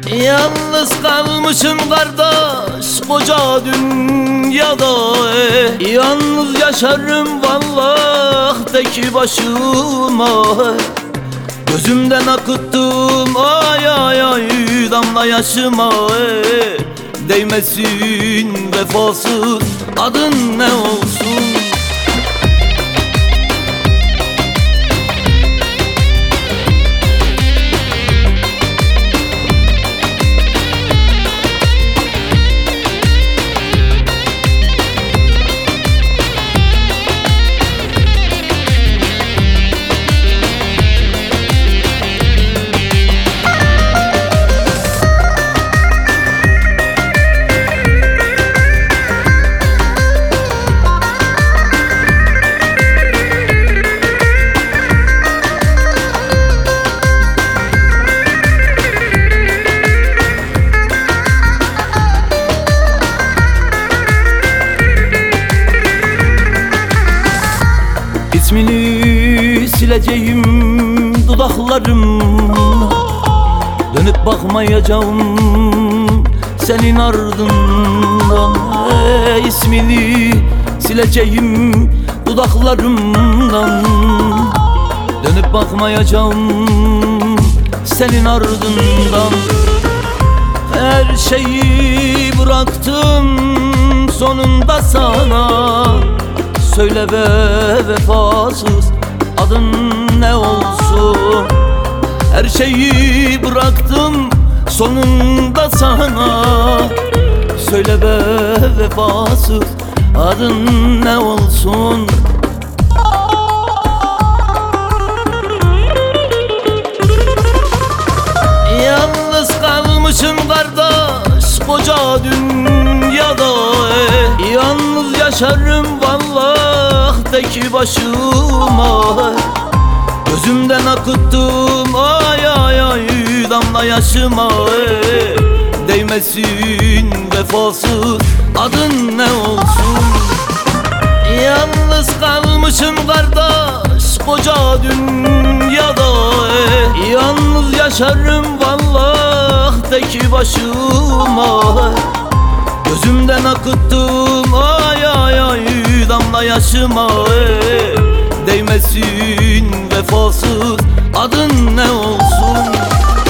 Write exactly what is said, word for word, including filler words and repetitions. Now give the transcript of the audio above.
Yalnız kalmışım kardeş koca dünyada, e. Yalnız yaşarım vallah tek başıma. Gözümden akıttım ay ay ay damla yaşıma, e. Değmesin vefasız adın ne olsun. İsmini sileceğim dudaklarımla, dönüp bakmayacağım senin ardından. e, İsmini sileceğim dudaklarımdan, dönüp bakmayacağım senin ardından. Her şeyi bıraktım sonunda sana, söyle be vefasız adın ne olsun. Her şeyi bıraktım sonunda sana, söyle be vefasız adın ne olsun. Yalnız kalmışım kardeş koca dünyada, e. Yalnız yaşarım vallah tek başıma. Gözümden akıttım ay ay ay damla yaşıma, e. Değmesin vefasız adın ne olsun. Yalnız kalmışım kardeş koca dünyada, e. Yalnız yaşarım vallah tek başıma. Gözümden akıttım ay ay ay damla yaşıma, e. Değmesin vefasız adın ne olsun.